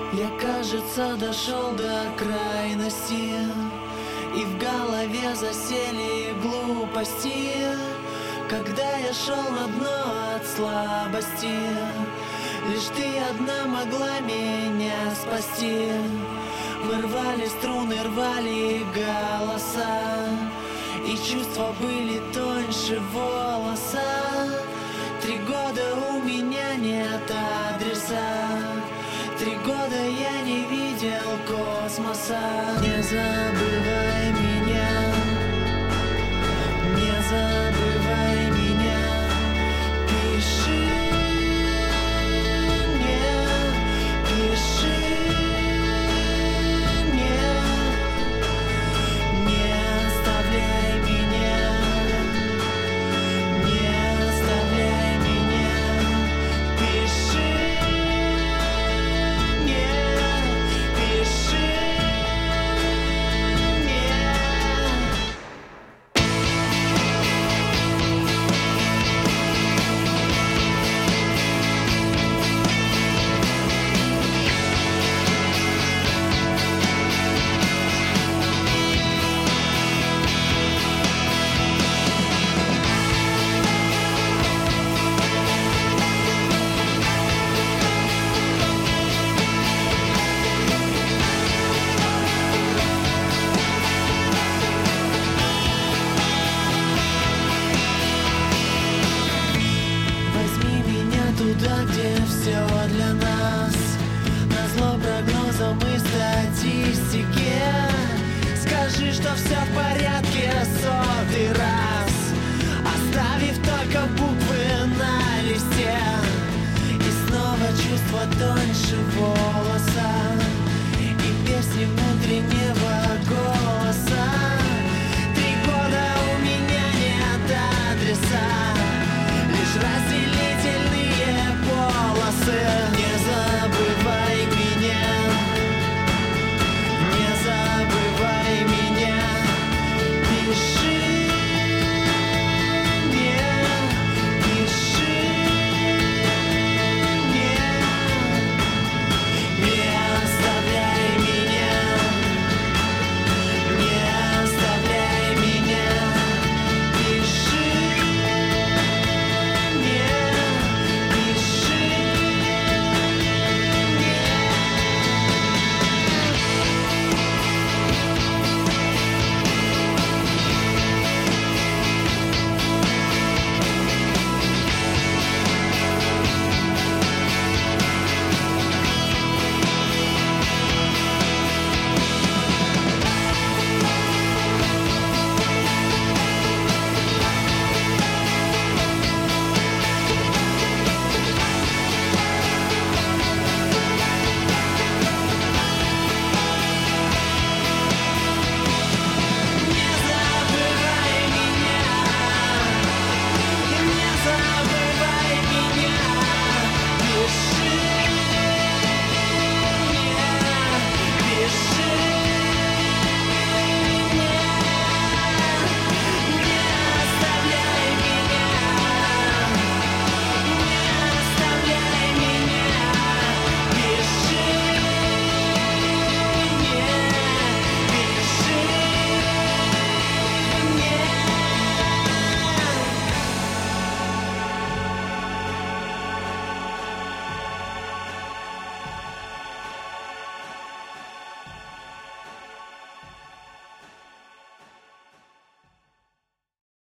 Я, кажется, дошел до крайности, и в голове засели глупости. Когда я шел на дно от слабости, лишь ты одна могла меня спасти. Мы рвали струны, рвали голоса, и чувства были тоньше волоса. 3 года у меня нет адреса, 3 года я не видел космоса. Не забывай меня, не забывай меня. Пиши мне, пиши мне. Не оставляй меня, не оставляй меня. Пиши мне, пиши мне. Возьми меня туда, где все для нас, назло прогнозам и статистике. Скажи, что все в порядке 100-й раз, оставив только буквы на листе. И снова чувство тоньше волоса, и песни внутреннего голоса.